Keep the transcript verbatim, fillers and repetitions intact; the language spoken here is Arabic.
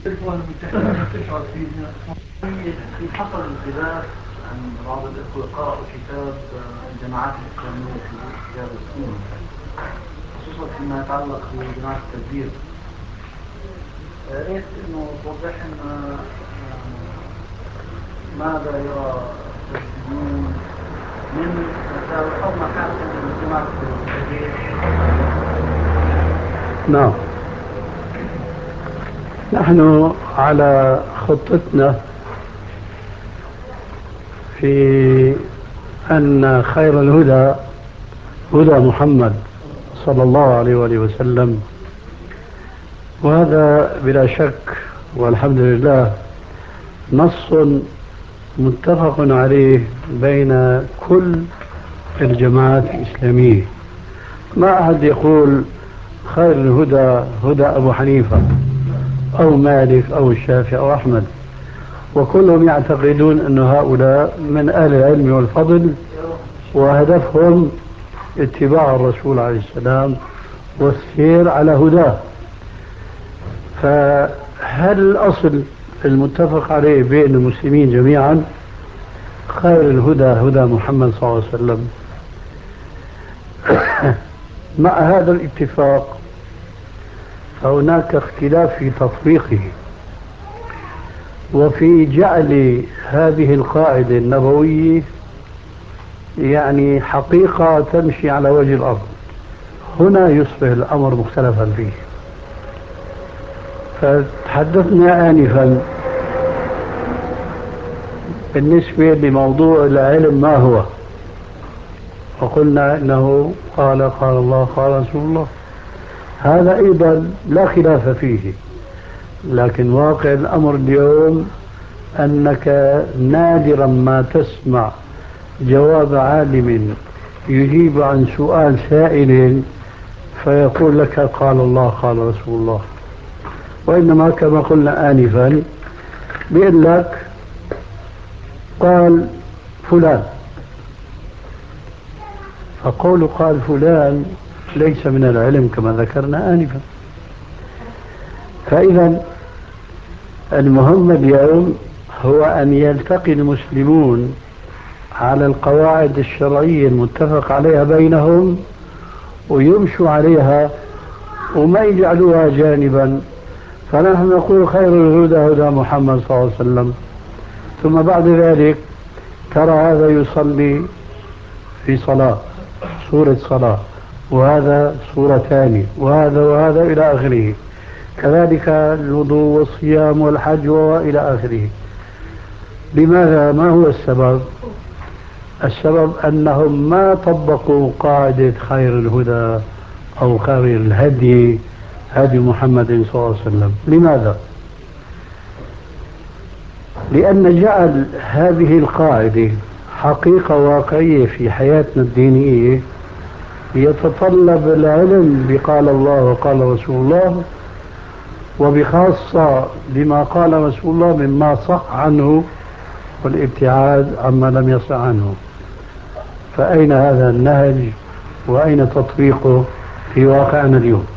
في حصل انتباه عن بعض الإخوة قرأوا كتاب الجماعات الإسلامية في كتاب السنة، خصوصا فيما يتعلق بجماعة التدبير. ريت إنه توضح لنا ماذا يرى المسلمون من مساوئ أو محاسن جماعة التدبير. نعم، نحن على خطتنا في أن خير الهدى هدى محمد صلى الله عليه وآله وسلم، وهذا بلا شك والحمد لله نص متفق عليه بين كل الجماعات الإسلامية. ما أحد يقول خير الهدى هدى أبو حنيفة أو مالك أو الشافعي أو أحمد، وكلهم يعتقدون أن هؤلاء من أهل العلم والفضل وهدفهم اتباع الرسول عليه السلام والسير على هداه. فهل الأصل المتفق عليه بين المسلمين جميعا خير الهدى هدى محمد صلى الله عليه وسلم؟ مع هذا الاتفاق فهناك اختلاف في تطبيقه وفي جعل هذه القاعدة النبوية يعني حقيقة تمشي على وجه الأرض. هنا يصبح الأمر مختلفا فيه. فتحدثنا آنفا بالنسبة لموضوع العلم ما هو، وقلنا إنه قال قال الله قال رسول الله، هذا أيضا لا خلاف فيه. لكن واقع الأمر اليوم أنك نادرا ما تسمع جواب عالم يجيب عن سؤال سائل فيقول لك قال الله قال رسول الله، وإنما كما قلنا آنفا بيقول لك قال فلان، فقول قال فلان ليس من العلم كما ذكرنا آنفا. فإذا المهم اليوم هو أن يلتقي المسلمون على القواعد الشرعية المتفق عليها بينهم ويمشوا عليها وما يجعلوها جانبا. فنحن نقول خير الهدى هدى محمد صلى الله عليه وسلم، ثم بعد ذلك ترى هذا يصلي في صلاة سورة صلاة، وهذا سورة ثانية، وهذا وهذا إلى آخره، كذلك الوضوء والصيام والحج وإلى آخره. لماذا؟ ما هو السبب؟ السبب أنهم ما طبقوا قاعدة خير الهدى أو خير الهدي هدي محمد صلى الله عليه وسلم. لماذا؟ لأن جعل هذه القاعدة حقيقة واقعية في حياتنا الدينية يتطلب العلم بقال الله وقال رسول الله، وبخاصة بما قال رسول الله مما صح عنه، والابتعاد عما لم يصح عنه. فأين هذا النهج وأين تطبيقه في واقعنا اليوم؟